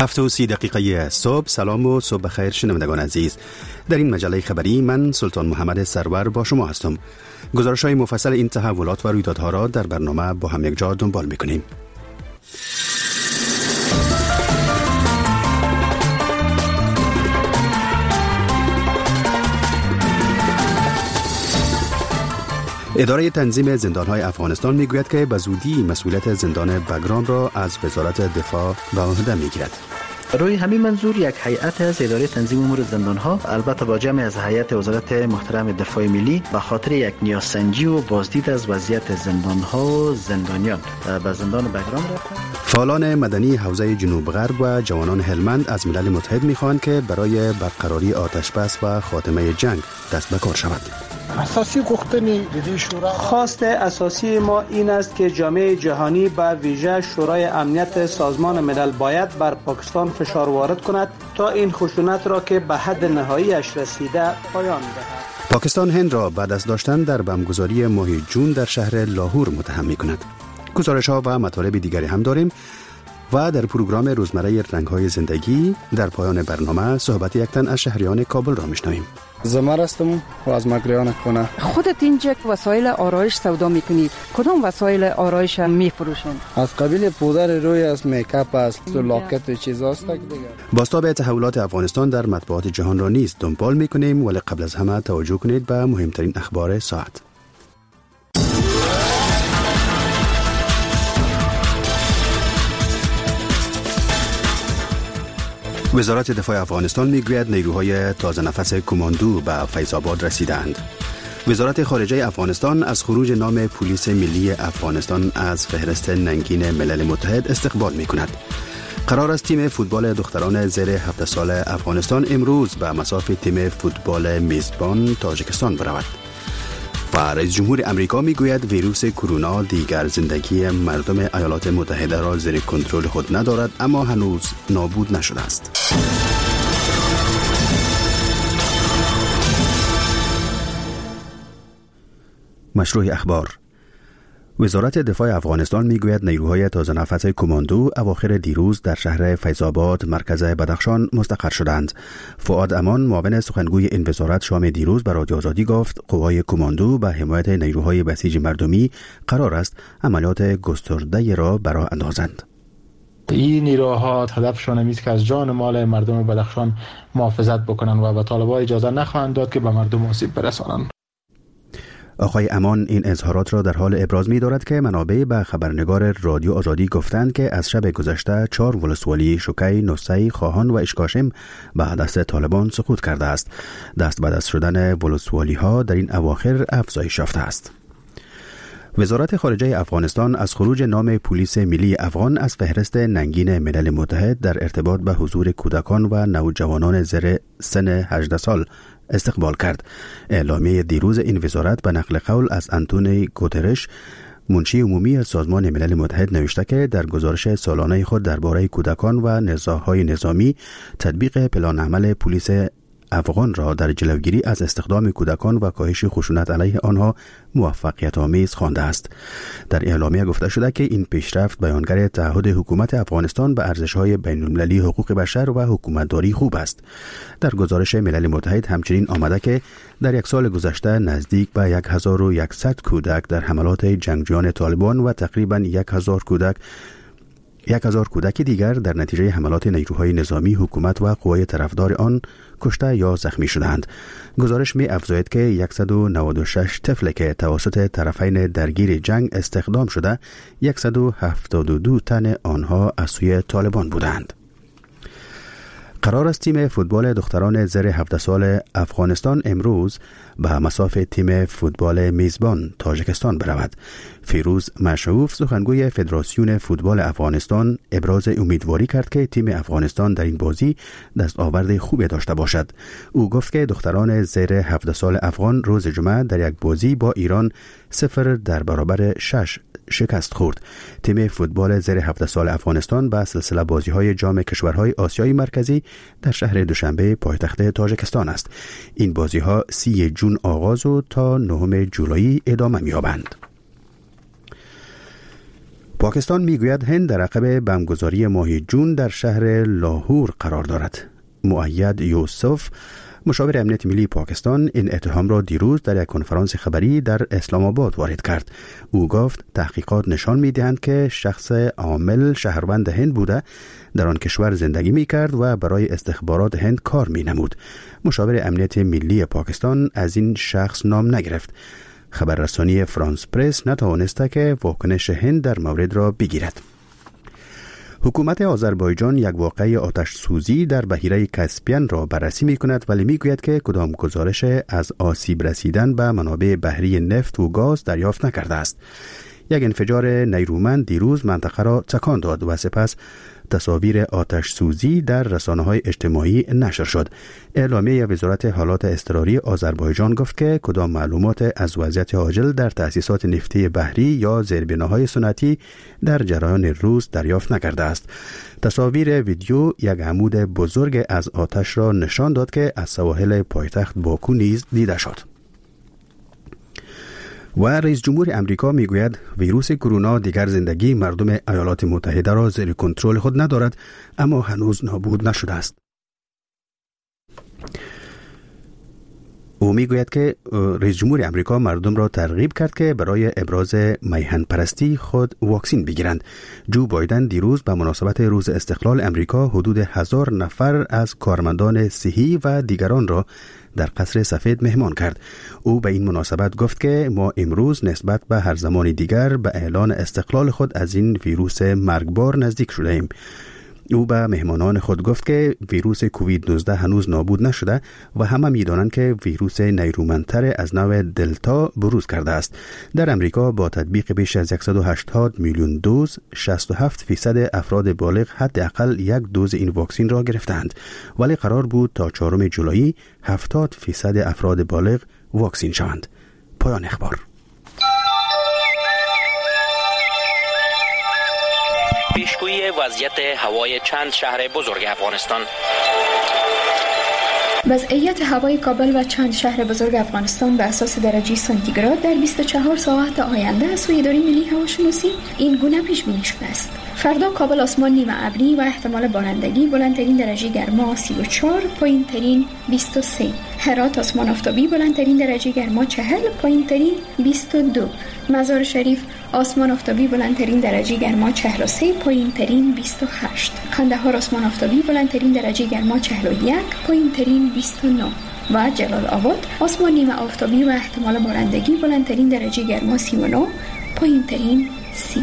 7:30 صبح. سلام و صبح بخیر شنوندگان عزیز. در این مجله خبری من سلطان محمد سرور با شما هستم. گزارش‌های مفصل این تحولات و رویدادها را در برنامه با هم یک جا دنبال می‌کنیم. اداره تنظیم زندان‌های افغانستان میگوید که به زودی مسئولیت زندان بگرام را از وزارت دفاع به عهده میگیرد. روی همین منظور یک هیئت از اداره تنظیم امور زندان‌ها، البته با جمع از هیئت وزارت محترم دفاع ملی، به خاطر یک نیازسنجی و بازدید از وضعیت زندان‌ها و زندانیان به زندان بگرام رفتند. فعالان مدنی حوزه جنوب غرب و جوانان هلمند از ملل متحد می‌خواهند که برای برقراری آتش بس و خاتمه جنگ دست به کار شود. اساسی گفتنی دیدی شورا خواست اساسی ما این است که جامعه جهانی به ویژه شورای امنیت سازمان ملل باید بر پاکستان فشار وارد کند تا این خشونت را که به حد نهاییش رسیده پایان دهد. پاکستان هند را بعد از داشتن در بمبگذاری ماه جون در شهر لاهور متهم می‌کند. گزارش‌ها و مطالب دیگری هم داریم و در پروگرام روزمره رنگ‌های زندگی در پایان برنامه صحبت یک تن از شهریان کابل را می‌شنویم. زمر هستم و از مگریان خونه. خودت اینجا وسایل آرایش سودا میکنی، کدام وسایل آرایش میفروشین؟ از قبیل پودر روی، از میکاپ است و لاکت و چیزاست دیگه. بازتاب تحولات افغانستان در مطبوعات جهان را نیز دنبال میکنیم، ولی قبل از همه توجه کنید به مهمترین اخبار ساعت. وزارت دفاع افغانستان میگوید نیروهای تازه نفس کماندو به فیض‌آباد رسیدند. وزارت خارجه افغانستان از خروج نام پلیس ملی افغانستان از فهرست ننگین ملل متحد استقبال میکند. قرار است تیم فوتبال دختران زیر 17 سال افغانستان امروز به مصاف تیم فوتبال میزبان تاجیکستان برود. و رئیس جمهور امریکا میگوید ویروس کرونا دیگر زندگی مردم ایالات متحده را زیر کنترل خود ندارد، اما هنوز نابود نشده است. مشروع اخبار. وزارت دفاع افغانستان میگوید نیروهای تازه نفس کماندو اواخر دیروز در شهر فیض‌آباد مرکز بدخشان مستقر شدند. فؤاد امان معاون سخنگوی این وزارت شام دیروز به رادیو آزادی گفت قوای کماندو به حمایت نیروهای بسیج مردمی قرار است عملیات گسترده را برا اندازند. این نیروها هدفشان این است که از جان مال مردم بدخشان محافظت بکنند و به طالبان اجازه نخواهند داد که به مردم آسیب برسانند. آقای امان این اظهارات را در حال ابراز می دارد که منابع به خبرنگار رادیو آزادی گفتند که از شب گذشته 4 ولسوالی شوکی، نوسی، خواهان و اشکاشم به دست طالبان سقوط کرده است. دست به دست شدن ولسوالی ها در این اواخر افزایش یافته است. وزارت خارجه افغانستان از خروج نام پلیس ملی افغان از فهرست ننگین ملل متحد در ارتباط به حضور کودکان و نوجوانان زیر سن 18 سال استقبال کرد. اعلامیه دیروز این وزارت به نقل قول از آنتونیو گوترش، منشی عمومی سازمان ملل متحد، نوشته که در گزارش سالانه خود درباره کودکان و نزاع‌های نظامی تطبیق پلان عمل پلیس افغان را در جلوگیری از استخدام کودکان و کاهش خشونت علیه آنها موفقیت آمیز خوانده است. در اعلامیه گفته شده که این پیشرفت بیانگر تعهد حکومت افغانستان به ارزش‌های بین‌المللی حقوق بشر و حکومتداری خوب است. در گزارش ملل متحد همچنین آمده که در یک سال گذشته نزدیک به 1100 کودک در حملات جنگجویان طالبان و تقریباً 1000 کودک دیگر در نتیجه حملات نیروهای نظامی حکومت و قوای طرفدار آن کشته یا زخمی شدند. گزارش می افزاید که 196 طفل که توسط طرفین درگیر جنگ استخدام شده، 172 تن آنها از سوی طالبان بودند. قرار است تیم فوتبال دختران زیر 17 سال افغانستان امروز به مصاف تیم فوتبال میزبان تاجیکستان برود. فیروز مشعوف، سخنگوی فدراسیون فوتبال افغانستان، ابراز امیدواری کرد که تیم افغانستان در این بازی دستاورد خوبی داشته باشد. او گفت که دختران زیر 17 سال افغان روز جمعه در یک بازی با ایران 0 در برابر 6 شکست خورد. تیم فوتبال زیر 17 سال افغانستان به سلسله بازی‌های جام کشورهای آسیای مرکزی در شهر دوشنبه پایتخت تاجیکستان است. این بازی‌ها 30 جون آغاز و تا 9 جولای ادامه می‌یابند. پاکستان میگوید هند در عقب بمبگذاری ماه جون در شهر لاهور قرار دارد. مؤید یوسف، مشاور امنیت ملی پاکستان، این اتهام را دیروز در یک کنفرانس خبری در اسلام آباد وارد کرد. او گفت تحقیقات نشان می‌دهند که شخص عامل شهروند هند بوده، در آن کشور زندگی می‌کرد و برای استخبارات هند کار می‌نمود. مشاور امنیت ملی پاکستان از این شخص نام نگرفت. خبررسانی فرانس پرس نتوانسته که واکنش هند در مورد را بگیرد. حکومت آذربایجان یک واقعه آتش سوزی در بحیره کاسپین را بررسی می کند، ولی می گوید که کدام گزارش از آسیب رسیدن به منابع بحری نفت و گاز دریافت نکرده است. یک انفجار نیرومند دیروز منطقه را تکان داد و سپس تصاویر آتش سوزی در رسانه‌های اجتماعی نشر شد. اعلامیه وزارت حالات اضطراری آذربایجان گفت که کدام معلومات از وضعیت عاجل در تأسیسات نفتی بحری یا زیربناهای سنتی در جریان روز دریافت نکرده است. تصاویر ویدیو یک عمود بزرگ از آتش را نشان داد که از سواحل پایتخت باکو نیز دیده شد. و رئیس جمهور امریکا میگوید ویروس کرونا دیگر زندگی مردم ایالات متحده را زیر کنترل خود ندارد، اما هنوز نابود نشده است. او میگوید که رئیس جمهور امریکا مردم را ترغیب کرد که برای ابراز میهن پرستی خود واکسین بگیرند. جو بایدن دیروز به مناسبت روز استقلال امریکا حدود 1000 نفر از کارمندان صحی و دیگران را در قصر سفید مهمان کرد. او به این مناسبت گفت که ما امروز نسبت به هر زمان دیگر به اعلان استقلال خود از این ویروس مرگبار نزدیک شده ایم. او به مهمانان خود گفت که ویروس کووید 19 هنوز نابود نشده و همه می‌دانند که ویروس نیرومندتر از نوع دلتا بروز کرده است. در امریکا با تطبیق بیش از 180 میلیون دوز 67% افراد بالغ حداقل یک دوز این واکسن را گرفتند، ولی قرار بود تا 4 جولای 70% افراد بالغ واکسن شوند. پایان اخبار. پیشگویی وضعیت هوای چند شهر بزرگ افغانستان. وضعیت هوای کابل و چند شهر بزرگ افغانستان به اساس درجه سانتیگراد در 24 ساعت آینده از سوی اداره ملی هواشناسی این گونه پیش بینی شده است. فردا کابل آسمان نیمه ابری و احتمال بارندگی، بلندترین درجه گرما 34، پایینترین 23. هرات آسمان آفتابی، بلندترین درجه گرما 40، پایینترین 22. مزار شریف آسمان آفتابی، بلندترین درجه گرما 43، پایینترین 28. قندهار آسمان آفتابی، بلندترین درجه گرما 41، پایینترین 29. و جلال آباد آسمان نیمه آفتابی و احتمال بارندگی، بلندترین درجه گرما 39، پایینترین 30.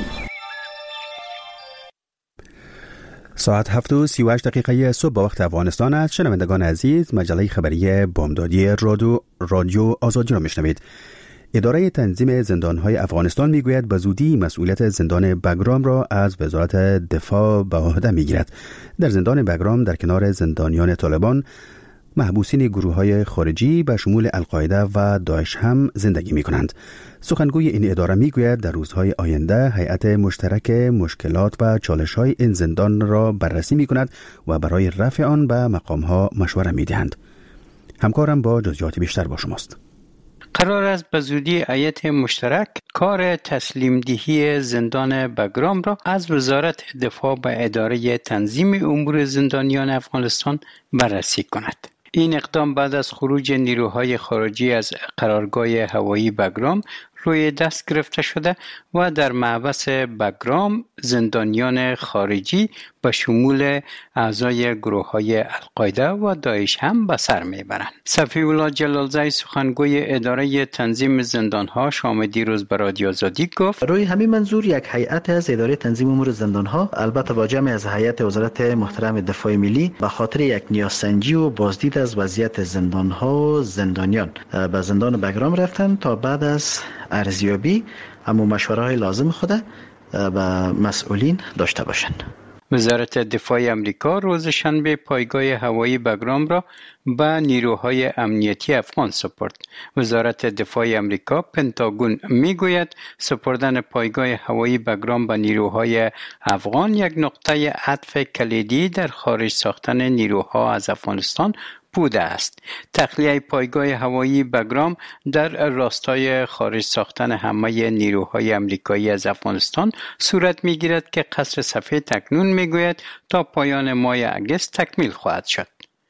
ساعت 7:38 صبح با وقت افغانستان است. شنوندگان عزیز، مجله خبری بامدادی رادیو آزادی را میشنوید. اداره تنظیم زندانهای افغانستان میگوید به زودی مسئولیت زندان بگرام را از وزارت دفاع به عهده میگیرد. در زندان بگرام در کنار زندانیان طالبان، محبوسین گروه‌های خارجی به شمول القاعده و داعش هم زندگی می‌کنند. سخنگوی این اداره میگوید در روزهای آینده هیئت مشترک مشکلات و چالش‌های این زندان را بررسی می‌کند و برای رفع آن به مقام‌ها مشوره می‌دهند. همکارم با جزئیات بیشتر با شماست. قرار است به زودی هیئت مشترک کار تسلیم دهی زندان بگرام را از وزارت دفاع به اداره تنظیم امور زندانیان افغانستان بررسی کند. این اقدام بعد از خروج نیروهای خارجی از قرارگاه هوایی بگرام روی دست گرفته شده و در محبس بگرام زندانیان خارجی به شمول اعضای گروه‌های القاعده و داعش هم به سر میبرند. صفی الله جلالزی سخنگوی اداره تنظیم زندانها شام دیروز به رادیو آزادی گفت روی همین منظور یک هیئت از اداره تنظیم امور زندانها، البته با جمع از هیئت وزارت محترم دفاع ملی، به خاطر یک نیازسنجی و بازدید از وضعیت زندانها و زندانیان به زندان بگرام رفتند تا بعد از ارزیابی اما مشوره‌های لازم خود به مسئولین داشته باشند. وزارت دفاع امریکا روز شنبه پایگاه هوایی بگرام را به نیروهای امنیتی افغان سپرد. وزارت دفاع امریکا پنتاگون میگوید سپردن پایگاه هوایی بگرام به نیروهای افغان یک نقطه عطف کلیدی در خارج ساختن نیروها از افغانستان بوده است. تخلیه پایگاه هوایی بگرام در راستای خارج ساختن همه نیروهای امریکایی از افغانستان صورت می‌گیرد که قصر سفید اکنون می‌گوید تا پایان ماه اگست تکمیل خواهد شد.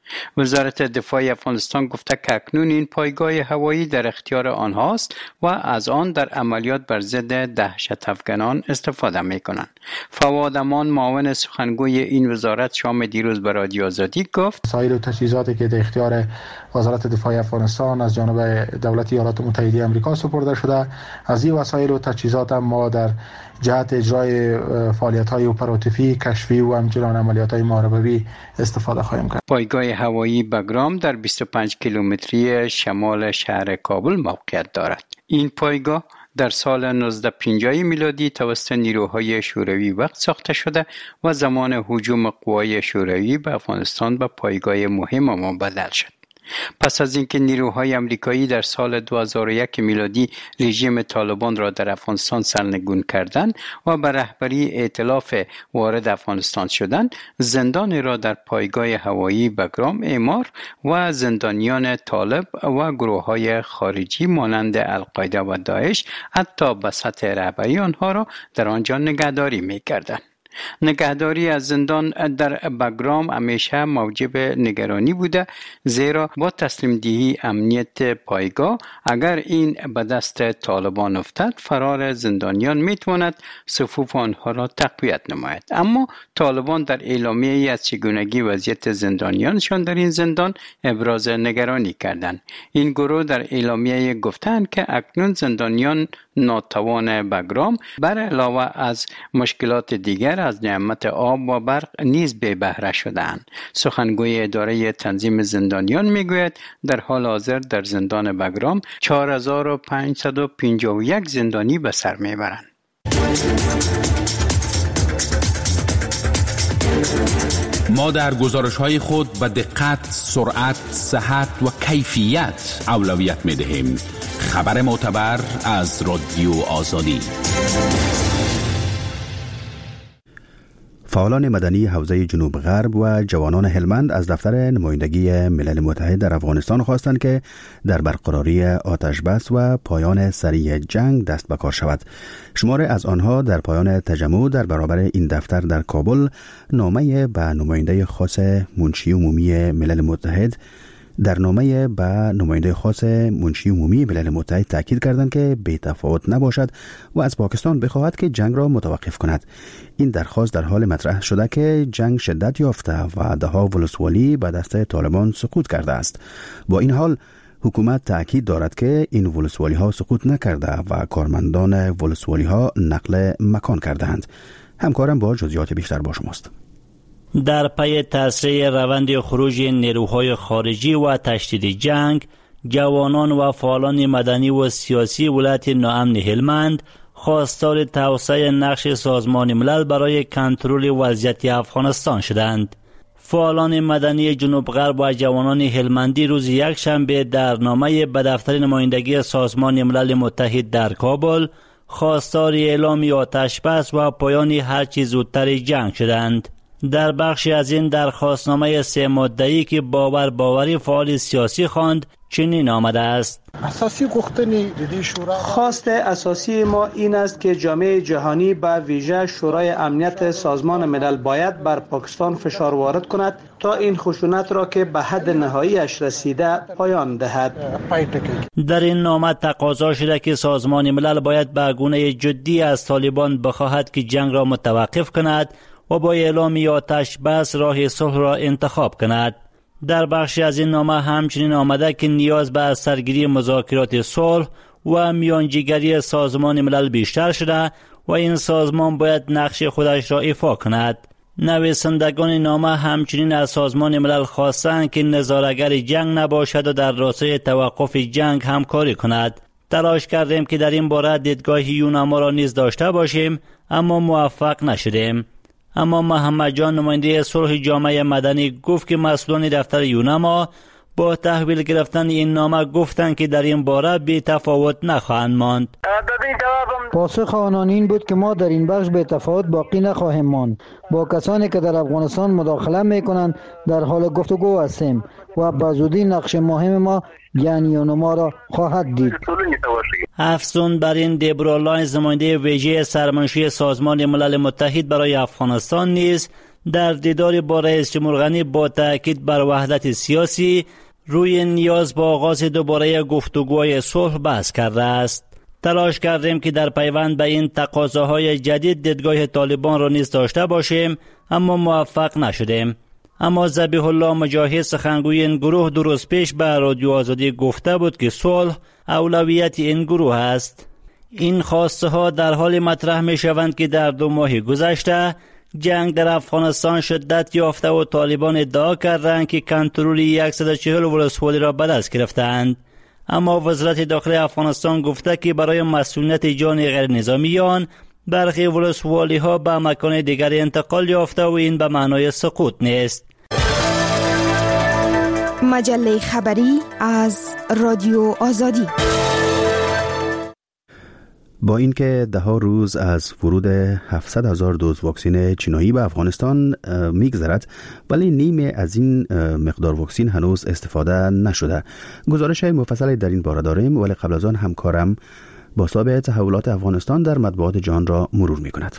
وزارت دفاع افغانستان گفته که اکنون این پایگاه هوایی در اختیار آنهاست و از آن در عملیات بر ضد دهشت افغانان استفاده می‌کنند. فواد امان معاون سخنگوی این وزارت شام دیروز به رادیو آزادی گفت وسایل و تجهیزاتی که در اختیار وزارت دفاع افغانستان از جانب دولت ایالات متحده آمریکا سپرده شده، از این وسایل و تجهیزات ما در جهت اجرای فعالیت‌های اپراتیوی، کشفی و همچنین عملیات‌های محاربه‌ای استفاده خواهیم کرد. پایگاه هوایی بگرام در 25 کیلومتری شمال شهر کابل موقعیت دارد. این پایگاه در سال 1950 میلادی توسط نیروهای شوروی وقت ساخته شده و زمان هجوم قوای شوروی به افغانستان به پایگاه مهم مبدل شد. پس از اینکه نیروهای امریکایی در سال 2001 میلادی رژیم طالبان را در افغانستان سرنگون کردند و به رهبری ائتلاف وارد افغانستان شدند، زندان را در پایگاه هوایی بگرام اعمار و زندانیان طالب و گروه‌های خارجی مانند القاعده و داعش حتی به سطح رهبری آنها را در آنجا نگهداری می‌کردند. نگهداری از زندان در بگرام همیشه موجب نگرانی بوده، زیرا با تسلیم دهی امنیت پایگاه اگر این به دست طالبان افتد، فرار زندانیان میتواند صفوف آنها را تقویت نماید. اما طالبان در اعلامیه‌ای از چگونگی وضعیت زندانیانشان در این زندان ابراز نگرانی کردند. این گروه در اعلامیه گفتند که اکنون زندانیان ناتوان بگرام بر علاوه از مشکلات دیگر از نعمت آب و برق نیز بی بهره شدند. سخنگوی اداره تنظیم زندانیان میگوید در حال حاضر در زندان بگرام 4551 زندانی به سر میبرند. ما در گزارش‌های خود به دقت، سرعت، صحت و کیفیت اولویت می‌دهیم. خبر معتبر از رادیو آزادی. فعالان مدنی حوزه جنوب غرب و جوانان هلمند از دفتر نمایندگی ملل متحد در افغانستان خواستند که در برقراری آتش بس و پایان سریع جنگ دست به کار شود. شمار از آنها در پایان تجمع در برابر این دفتر در کابل نامه به نماینده خاص منشی عمومی ملل متحد ملل متحد تاکید کردند که بی تفاوت نباشد و از پاکستان بخواهد که جنگ را متوقف کند. این درخواست در حال مطرح شده که جنگ شدت یافته و ده‌ها ولسوالی به دست طالبان سقوط کرده است. با این حال حکومت تاکید دارد که این ولسوالی ها سقوط نکرده و کارمندان ولسوالی ها نقل مکان کردند. همکارم با جزئیات بیشتر با شماست. در پی تسریع روند خروج نیروهای خارجی و تشدید جنگ، جوانان و فعالان مدنی و سیاسی ولایت ناامن هلمند خواستار توسعه نقش سازمان ملل برای کنترل وضعیت افغانستان شدند. فعالان مدنی جنوب غرب و جوانان هلمندی روز یکشنبه در نامه به دفتر نمایندگی سازمان ملل متحد در کابل خواستار اعلام آتش بس و پایان هر چه زودتر جنگ شدند. در بخشی از این درخواستنامه 3 ماده‌ای که باوری فعال سیاسی خواند چنین آمده است: خواست اساسی ما این است که جامعه جهانی به ویژه شورای امنیت سازمان ملل باید بر پاکستان فشار وارد کند تا این خشونت را که به حد نهاییش رسیده پایان دهد. در این نامه تقاضا شده که سازمان ملل باید به گونه جدی از طالبان بخواهد که جنگ را متوقف کند و با اعلام آتش بس راه صلح را انتخاب کند. در بخشی از این نامه همچنین آمده که نیاز به سرگیری مذاکرات صلح و میانجیگری سازمان ملل بیشتر شده و این سازمان باید نقش خودش را ایفا کند. نویسندگان نامه همچنین از سازمان ملل خواستند که نظاره‌گر جنگ نباشد و در راستای توقف جنگ همکاری کند. تلاش کردیم که در این باره دیدگاه یونما را نیز داشته باشیم، اما موفق نشدیم. اما محمد جان نماینده صلح جامعه مدنی گفت که مسئولان دفتر یونما با تحویل گرفتن این نامه گفتند که در این باره بی تفاوت نخواهند ماند. پاسخ آنان این بود که ما در این بخش بی تفاوت باقی نخواهیم ماند. با کسانی که در افغانستان مداخله میکنند در حال گفتگو هستیم و به زودی نقش مهم ما یعنی ما را خواهد دید. افزون بر این دبرا لاینز نماینده ویژه سرمنشی سازمان ملل متحد برای افغانستان نیز در دیدار با رئیس جمهور غنی با تاکید بر وحدت سیاسی روی نیاز با آغاز دوباره گفتگوهای صلح بحث کرده است. تلاش کردیم که در پیوند به این تقاضاهای جدید دیدگاه طالبان را نیز داشته باشیم اما موفق نشدیم. اما ذبیح الله مجاهد سخنگوی این گروه دو روز پیش به رادیو آزادی گفته بود که صلح اولویت این گروه است. این خواسته ها در حال مطرح می شوند که در 2 ماه گذشته جنگ در افغانستان شدت یافته و طالبان ادعا کردند که کنترل 140 ولسوالی را به دست گرفتند. اما وزارت داخلی افغانستان گفته که برای مسئولیت جان غیر نظامیان برخی ولسوالی ها به مکان دیگر انتقال یافته و این به معنای سقوط نیست. مجله خبری از رادیو آزادی. با اینکه 10 روز از ورود 700,000 دوز واکسن چینایی به افغانستان میگذرد ولی نیمه از این مقدار واکسن هنوز استفاده نشده. گزارش مفصلی در این باره داریم ولی قبل از آن همکارم باساب تحولات افغانستان در مطبوعات جهان را مرور میکند.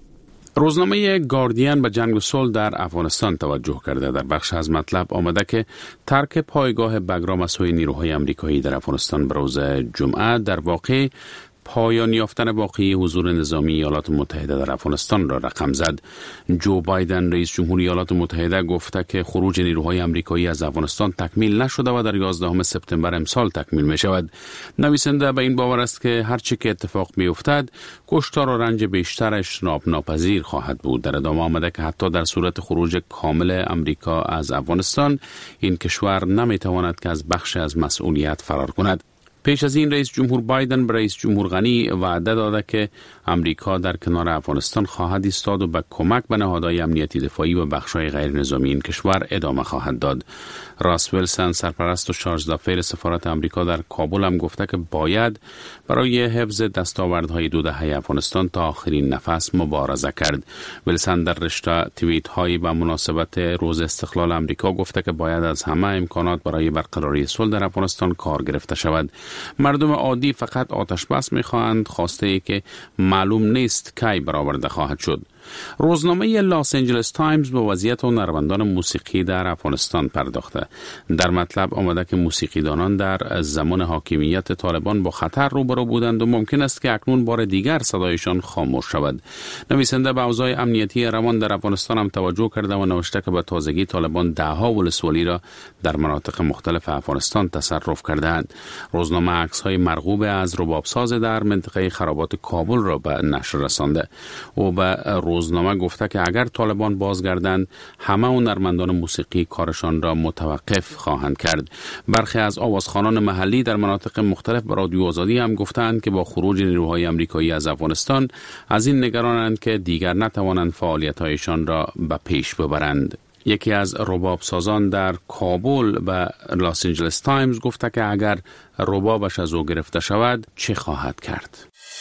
روزنامه گاردین به جنگ و صلح در افغانستان توجه کرده. در بخش از مطلب آمده که ترک پایگاه بگرام از سوی نیروهای آمریکایی در افغانستان به روز جمعه در واقع پایان یافتن واقعی حضور نظامی ایالات متحده در افغانستان را رقم زد. جو بایدن رئیس جمهور ایالات متحده گفته که خروج نیروهای آمریکایی از افغانستان تکمیل نشده و در 11 سپتامبر امسال تکمیل می شود. نویسنده به این باور است که هر چی که اتفاق می افتد کشتار و رنج بیشترش اجتناب ناپذیر خواهد بود. در ادامه آمده که حتی در صورت خروج کامل آمریکا از افغانستان این کشور نمی تواند که از بخش از مسئولیت فرار کند. پیش از این رئیس جمهور بایدن به رئیس جمهور غنی وعده داده که امریکا در کنار افغانستان خواهد ایستاد و به کمک به نهادهای امنیتی دفاعی و بخش‌های غیر نظامی این کشور ادامه خواهد داد. راس ویلسون سرپرست و شارژ دافیر سفارت امریکا در کابل هم گفته که باید برای حفظ دستاوردهای 2 دهه افغانستان تا آخرین نفس مبارزه کرد. ویلسون در رشته توییت‌هایی به مناسبت روز استقلال امریکا گفته که باید از همه امکانات برای برقراری صلح در افغانستان کار گرفته شود. مردم عادی فقط آتش بس می‌خواهند، خواسته ای که معلوم نیست کی برآورده خواهد شد. روزنامه لاس آنجلس تایمز به وضعیت هنرمندان موسیقی در افغانستان پرداخته. در مطلب آمده که موسیقیدانان در زمان حاکمیت طالبان با خطر روبرو بودند و ممکن است که اکنون بار دیگر صدایشان خاموش شود. نویسنده به اوضاع امنیتی روان در افغانستان هم توجه کرده و نوشته که به تازگی طالبان 10 ولسوالی را در مناطق مختلف افغانستان تصرف کردند. روزنامه عکس‌های مرغوب از ربابساز در منطقه خرابات کابل را به نشر رسانده. او به روزنامه گفته که اگر طالبان بازگردند همه هنرمندان موسیقی کارشان را متوقف خواهند کرد. برخی از آوازخوانان محلی در مناطق مختلف به رادیو آزادی هم گفتند که با خروج نیروهای آمریکایی از افغانستان از این نگرانند که دیگر نتوانند فعالیت‌هایشان را به پیش ببرند. یکی از رباب سازان در کابل به لاس آنجلس تایمز گفته که اگر ربابش از او گرفته شود چه خواهد کرد؟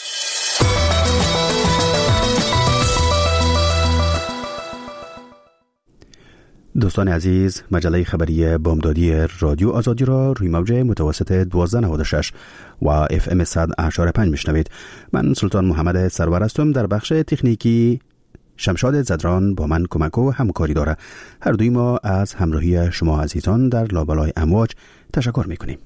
دوستان عزیز، مجله خبری بامدادی رادیو آزادی را روی موج متوسط 1296 و FM 100.5 میشنوید. من سلطان محمد سرور هستم. در بخش تکنیکی شمشاد زدران با من کمک و همکاری داره. هر دوی ما از همراهی شما عزیزان در لابلای امواج تشکر میکنیم.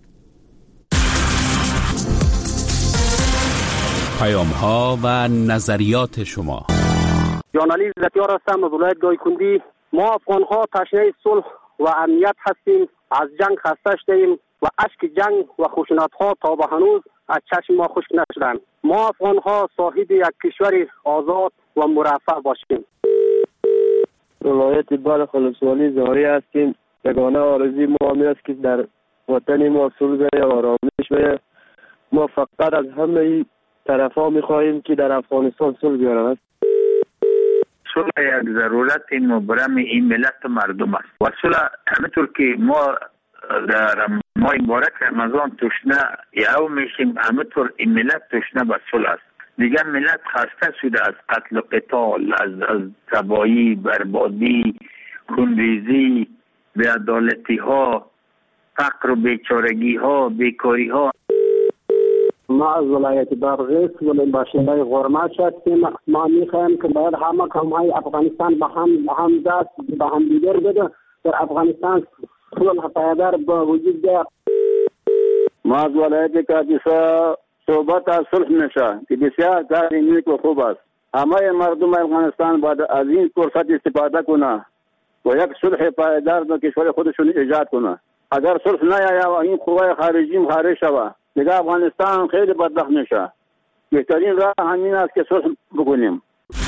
پیام ها و نظریات شما. جانالی زتیار هستم از ولایت دایکندی. ما افغان ها تشنه صلح و امنیت هستیم. از جنگ خسته شدیم و اشک جنگ و خشونت ها تا به هنوز از چشم ما خشک نشدند. ما افغان ها صاحب یک کشور آزاد و مرفه باشیم. ولایت بلخ ولسوالی زاری هستیم. یگانه آرزوی ما همین است که در وطن ما صلح و آرامش بشه. ما فقط از همه طرفا می‌خواهیم که در افغانستان صلح بیارند. صلح یک ضرورت مبرم این ملت و مردم است و صلح همینطور که ما در ماه مبارک رمضان تشنه یهو میشیم، همونطور این ملت تشنه به صلح است. دیگه ملت خسته شده از قتل و قتال، از تباهی، بربادی، خونریزی، بی‌عدالتی ها، فقر و بیچارگی ها، بیکاری ها. ما از ولایت بادغیس ولی باشنده غرماش هستیم. ما میخوایم که باید همه کامهای افغانستان به هم دست به هم دیگر بده، در افغانستان صلح پایدار با وجود بیاد. ما از ولایت کاپیسا صحبت از صلح میشه که بسیار کار نیک و خوب است. همه مردم افغانستان باید از این فرصت استفاده کنه و یک صلح پایدار در کشور خودشون ایجاد کنه. اگر صلح نیاید و این قوای خارجی خارج شود، دیگه افغانستان خیلی بدبخت میشه. بهترین راه همین است که صلح بکنیم.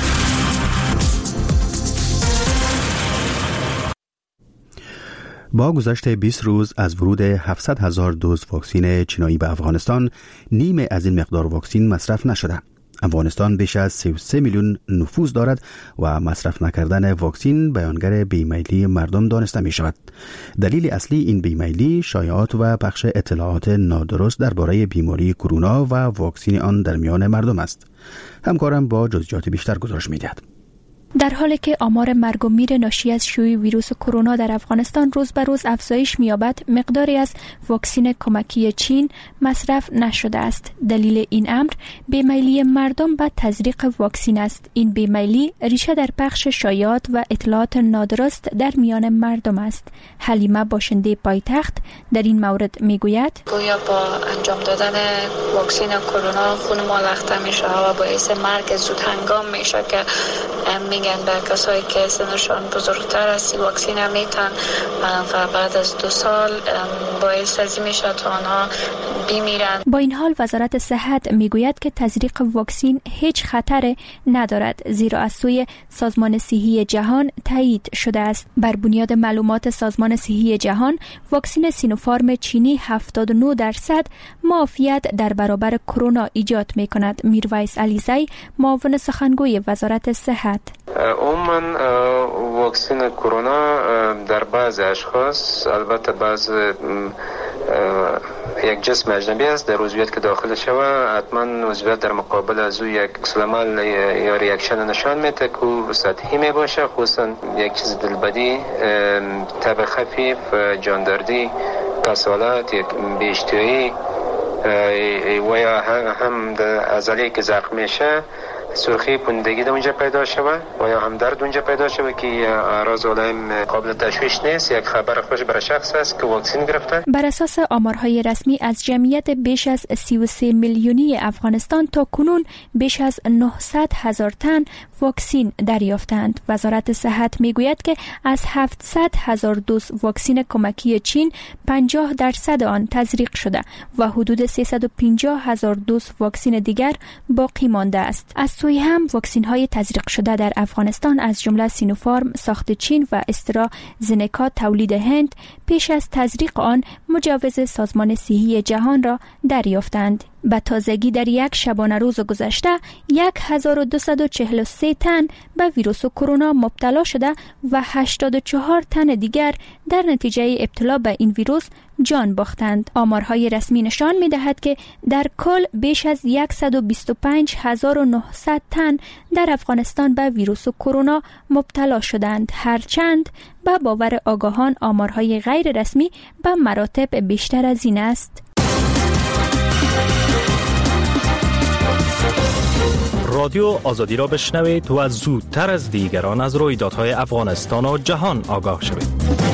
با گذشت 20 روز از ورود 700,000 دوز واکسن چینایی به افغانستان، نیمه از این مقدار واکسن مصرف نشده. افغانستان بیش از 33 میلیون نفوس دارد و مصرف نکردن واکسن بیانگر بیمیلی مردم دانسته می شود. دلیل اصلی این بیمیلی شایعات و پخش اطلاعات نادرست درباره بیماری کرونا و واکسن آن در میان مردم است. همکارم با جزئیات بیشتر گزارش می دهد. در حالی که آمار مرگ و میر ناشی از شیوع ویروس کرونا در افغانستان روز به روز افزایش می‌یابد، مقداری از واکسن کمکی چین مصرف نشده است. دلیل این امر بیمیلی مردم به تزریق واکسن است. این بیمیلی ریشه در پخش شایعات و اطلاعات نادرست در میان مردم است. حلیمه باشنده پایتخت در این مورد میگوید: گویا با انجام دادن واکسن کرونا خون ما لخته میشه و باعث مرگ زود هنگام میشه که میگن به کسایی که سنشان بزرگتر است واکسن هم میتن و بعد از 2 سال باعث از میشه تا آنها بمیرن. با این حال وزارت صحت میگوید که تزریق واکسن هیچ خطر ندارد، زیرا از سوی سازمان صحی جهان تایید شده است. بر بنیاد معلومات سازمان صحی جهان، واکسن سینوفارم چینی 79% معافیت در برابر کرونا ایجاد میکند. میرویس علیزی، معاون سخنگوی وزارت صحت: عموما واکسن کرونا در بعض اشخاص، البته بعض یک جسم اجنبی است در عضویت که داخل شود، حتما عضویت در مقابل از او یک عکس‌العمل یا ریاکشن نشان میده که سطحی می باشه، خصوصا یک چیز دلبدی، تب خفیف، جاندردی، کسالت، یک بی‌اشتهایی و یا هم عضله که زخم میشه، سرخی پوندگی در اونجا پیدا شود و یا هم درد اونجا پیدا شود که اعراض علائم قابل تشخیص نیست. یک خبر خوش برای شخص است که واکسن گرفته. بر اساس آمارهای رسمی از جمعیت بیش از 33 میلیونی افغانستان تا کنون بیش از 900,000 تن واکسن دریافتند. وزارت صحت میگوید که از 700,000 دوز واکسن کمکی چین 50% آن تزریق شده و حدود 350,000 دوز واکسن دیگر باقی مانده است. از سوی هم واکسن های تزریق شده در افغانستان از جمله سینوفارم ساخت چین و استرازنکا تولید هند پیش از تزریق آن مجوز سازمان صحی جهان را دریافتند. به تازگی در یک شبانه روز گذشته 1243 تن به ویروس کرونا مبتلا شده و 84 تن دیگر در نتیجه ابتلا به این ویروس جان باختند. آمارهای رسمی نشان می‌دهد که در کل بیش از 125,900 تن در افغانستان به ویروس کرونا مبتلا شدند، هرچند به باور آگاهان آمارهای غیر رسمی به مراتب بیشتر از این است. رادیو آزادی را بشنوید و زودتر از دیگران از رویدادهای افغانستان و جهان آگاه شوید.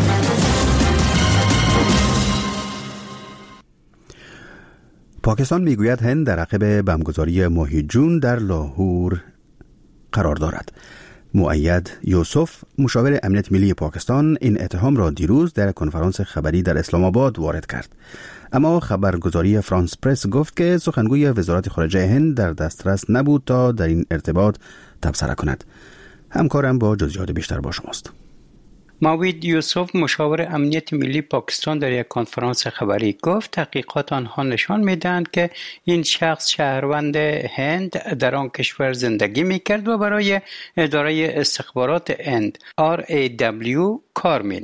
پاکستان میگوید هند در عقب بمبگذاری ماه جون در لاهور قرار دارد. مؤید یوسف، مشاور امنیت ملی پاکستان، این اتهام را دیروز در کنفرانس خبری در اسلام آباد وارد کرد. اما خبرگزاری فرانس پرس گفت که سخنگوی وزارت خارجه هند در دسترس نبود تا در این ارتباط تبصره کند. همکارم با جزئیات بیشتر با شماست. مؤید یوسف، مشاور امنیت ملی پاکستان، در یک کنفرانس خبری گفت تحقیقات آنها نشان می‌دهند که این شخص شهروند هند در آن کشور زندگی می‌کرد و برای اداره استخبارات هند RAW کار می‌نمود.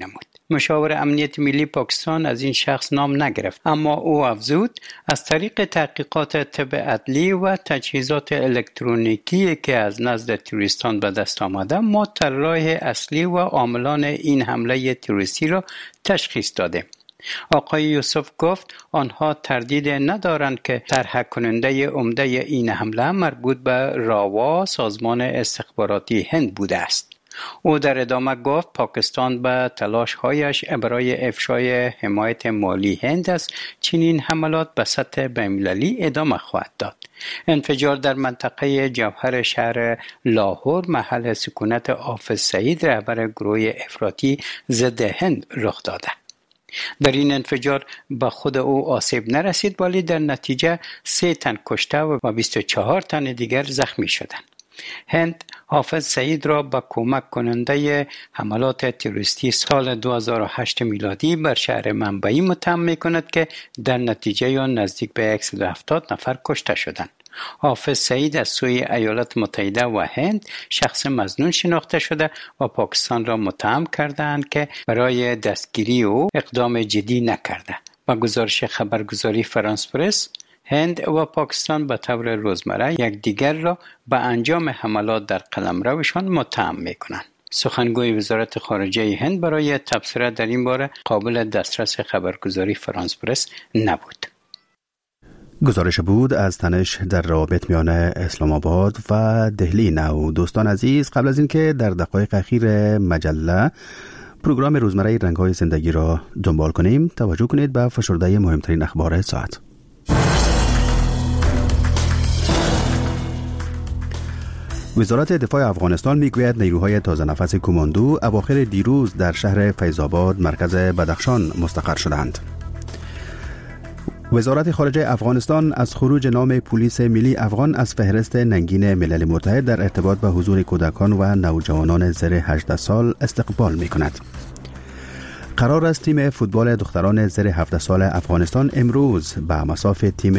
مشاور امنیت ملی پاکستان از این شخص نام نگرفت، اما او افزود از طریق تحقیقات طب عدلی و تجهیزات الکترونیکی که از نزد تروریستان به دست آمده، ما طراح اصلی و عاملان این حمله تروریستی را تشخیص دادیم. آقای یوسف گفت آنها تردید ندارند که طرح کننده عمده این حمله مربوط به راوا، سازمان استخباراتی هند بوده است. او در ادامه گفت پاکستان به تلاش‌هایش برای افشای حمایت مالی هند از چنین حملات به سطح بین‌المللی ادامه خواهد داد. انفجار در منطقه جوهر شهر لاهور محل سکونت حافظ سعید رهبر گروه افراطی ضد هند رخ داده. در این انفجار به خود او آسیب نرسید، ولی در نتیجه 3 تن کشته و 24 تن دیگر زخمی شدند. هند حافظ سعید را به کمک کننده حملات تروریستی سال 2008 میلادی بر شهر منبعی متهم می‌کند که در نتیجه آن نزدیک به 170 نفر کشته شدند. حافظ سعید از سوی ایالات متحده و هند شخص مظنون شناخته شده و پاکستان را متهم کردند که برای دستگیری او اقدام جدی نکرده. با گزارش خبرگزاری فرانس پرس، هند و پاکستان به طور روزمره یکدیگر را به انجام حملات در قلمروشان متهم می‌کنند. سخنگوی وزارت خارجه هند برای تبصره در این باره قابل دسترس خبرگزاری فرانس پرس نبود. گزارش بود از تنش در روابط میان اسلام آباد و دهلی نو. دوستان عزیز، قبل از اینکه در دقایق اخیر مجله پروگرام روزمره رنگ‌های زندگی را دنبال کنیم، توجه کنید به فشرده مهمترین اخبار ساعت. وزارت دفاع افغانستان میگوید نیروهای تازه نفس کماندو اواخر دیروز در شهر فیض‌آباد مرکز بدخشان مستقر شدند. وزارت خارجه افغانستان از خروج نام پلیس ملی افغان از فهرست ننگین ملل متحد در ارتباط به حضور کودکان و نوجوانان زیر 18 سال استقبال می‌کند. قرار است تیم فوتبال دختران زیر 17 سال افغانستان امروز به مصاف تیم